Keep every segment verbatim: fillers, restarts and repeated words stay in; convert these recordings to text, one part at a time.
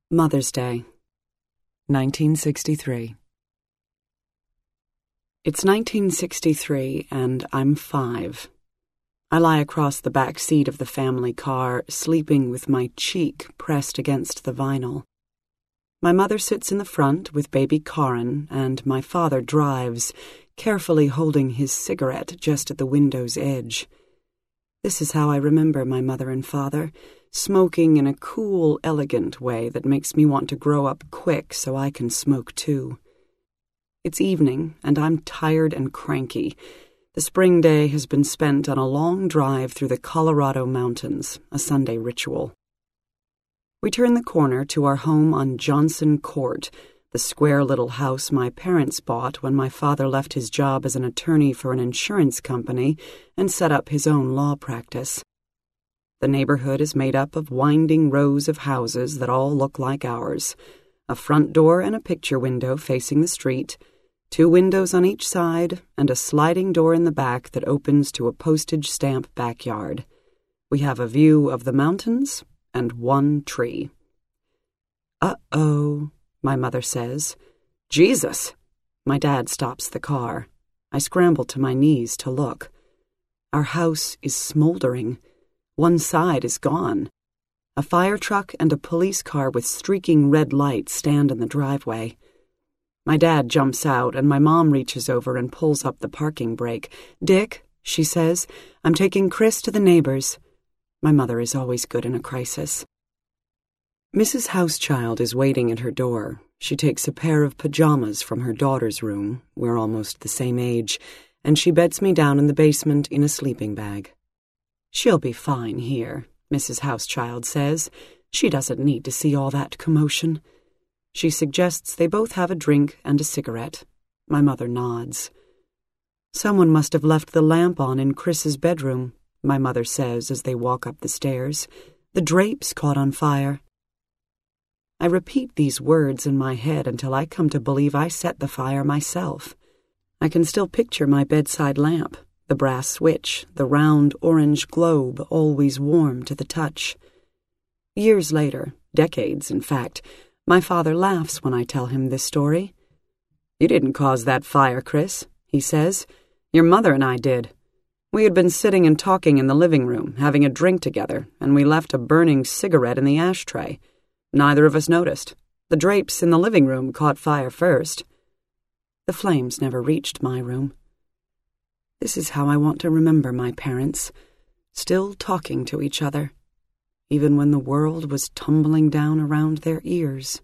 Mother's Day, nineteen sixty-three. It's nineteen sixty-three, and I'm five. I lie across the back seat of the family car, sleeping with my cheek pressed against the vinyl. My mother sits in the front with baby Karin, and my father drives, carefully holding his cigarette just at the window's edge. This is how I remember my mother and father, smoking in a cool, elegant way that makes me want to grow up quick so I can smoke too. It's evening, and I'm tired and cranky. The spring day has been spent on a long drive through the Colorado mountains, a Sunday ritual. We turn the corner to our home on Johnson Court, the square little house my parents bought when my father left his job as an attorney for an insurance company and set up his own law practice. The neighborhood is made up of winding rows of houses that all look like ours, a front door and a picture window facing the street, two windows on each side, and a sliding door in the back that opens to a postage stamp backyard. We have a view of the mountains and one tree. Uh-oh, my mother says. Jesus! My dad stops the car. I scramble to my knees to look. Our house is smoldering. One side is gone. A fire truck and a police car with streaking red lights stand in the driveway. My dad jumps out, and my mom reaches over and pulls up the parking brake. "Dick," she says, "I'm taking Chris to the neighbors." My mother is always good in a crisis. Missus Housechild is waiting at her door. She takes a pair of pajamas from her daughter's room, we're almost the same age, and she beds me down in the basement in a sleeping bag. "She'll be fine here," Missus Housechild says. "She doesn't need to see all that commotion." She suggests they both have a drink and a cigarette. My mother nods. "Someone must have left the lamp on in Chris's bedroom," my mother says as they walk up the stairs. "The drapes caught on fire." I repeat these words in my head until I come to believe I set the fire myself. I can still picture my bedside lamp, the brass switch, the round orange globe always warm to the touch. Years later, decades in fact, my father laughs when I tell him this story. "You didn't cause that fire, Chris," he says. "Your mother and I did. We had been sitting and talking in the living room, having a drink together, and we left a burning cigarette in the ashtray. Neither of us noticed. The drapes in the living room caught fire first. The flames never reached my room." This is how I want to remember my parents, still talking to each other, even when the world was tumbling down around their ears.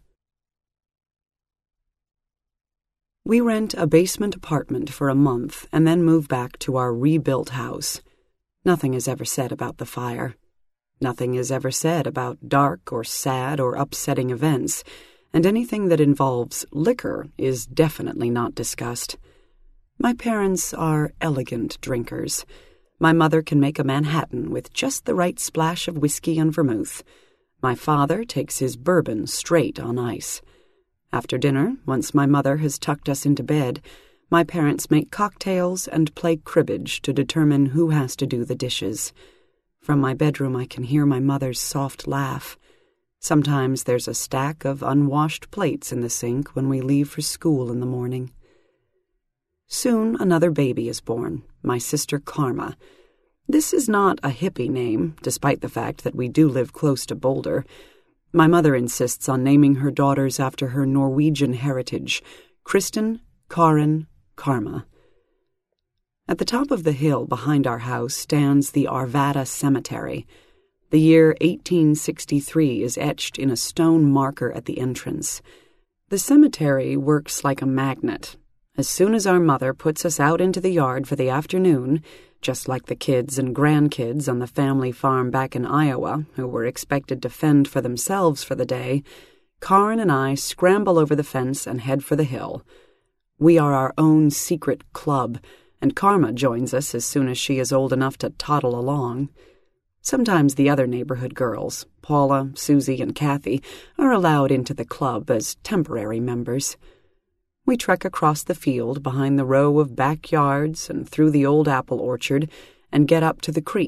We rent a basement apartment for a month and then move back to our rebuilt house. Nothing is ever said about the fire. Nothing is ever said about dark or sad or upsetting events, and anything that involves liquor is definitely not discussed. My parents are elegant drinkers. My mother can make a Manhattan with just the right splash of whiskey and vermouth. My father takes his bourbon straight on ice. After dinner, once my mother has tucked us into bed, my parents make cocktails and play cribbage to determine who has to do the dishes. From my bedroom I can hear my mother's soft laugh. Sometimes there's a stack of unwashed plates in the sink when we leave for school in the morning. Soon another baby is born, my sister Karma. This is not a hippie name, despite the fact that we do live close to Boulder. My mother insists on naming her daughters after her Norwegian heritage, Kristen, Karin, Karma. At the top of the hill behind our house stands the Arvada Cemetery. The year eighteen sixty-three is etched in a stone marker at the entrance. The cemetery works like a magnet. As soon as our mother puts us out into the yard for the afternoon, just like the kids and grandkids on the family farm back in Iowa who were expected to fend for themselves for the day, Karin and I scramble over the fence and head for the hill. We are our own secret club, and Karma joins us as soon as she is old enough to toddle along. Sometimes the other neighborhood girls, Paula, Susie, and Kathy, are allowed into the club as temporary members. We trek across the field behind the row of backyards and through the old apple orchard and get up to the creek,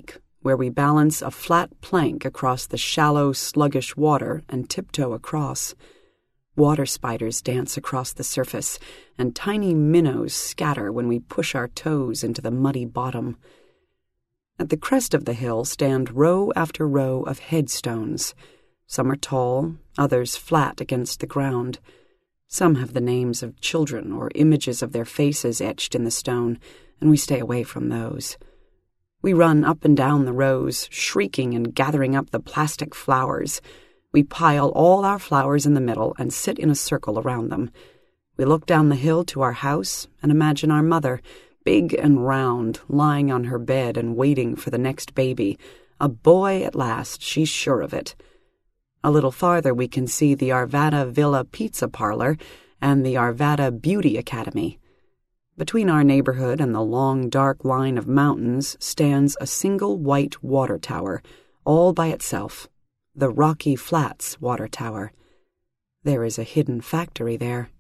where we balance a flat plank across the shallow, sluggish water and tiptoe across. Water spiders dance across the surface, and tiny minnows scatter when we push our toes into the muddy bottom. At the crest of the hill stand row after row of headstones. Some are tall, others flat against the ground. Some have the names of children or images of their faces etched in the stone, and we stay away from those. We run up and down the rows, shrieking and gathering up the plastic flowers. We pile all our flowers in the middle and sit in a circle around them. We look down the hill to our house and imagine our mother, big and round, lying on her bed and waiting for the next baby. A boy at last, she's sure of it. A little farther we can see the Arvada Villa Pizza Parlor and the Arvada Beauty Academy. Between our neighborhood and the long, dark line of mountains stands a single white water tower, all by itself, the Rocky Flats Water Tower. There is a hidden factory there.